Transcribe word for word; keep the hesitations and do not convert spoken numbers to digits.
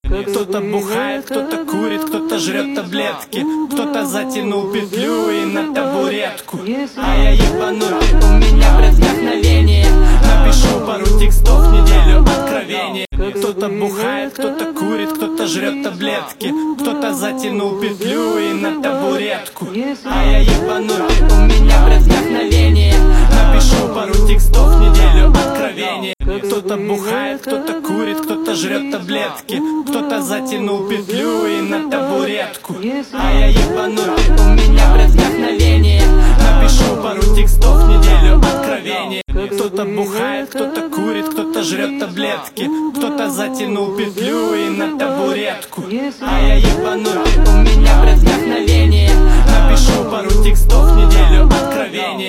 Кто-то бухает, кто-то курит, кто-то жрет таблетки, кто-то затянул петлю и на табуретку. А я ебанутый, у меня, блядь, вдохновение. Напишу пару текстов в неделю откровения. Кто-то бухает, кто-то курит, кто-то жрет таблетки, кто-то затянул петлю и на табуретку. А я ебанутый, у меня, блядь, вдохновение. Напишу пару текстов в неделю откровения. Кто-то бухает, кто-то курит, кто-то жрет таблетки, кто-то затянул петлю и на табуретку. А я ебанутый, у меня, блядь, вдохновение. Напишу пару текстов в неделю откровения. Кто-то бухает, кто-то курит, кто-то жрет таблетки, кто-то затянул петлю и на табуретку. А я ебанутый, у меня, блядь,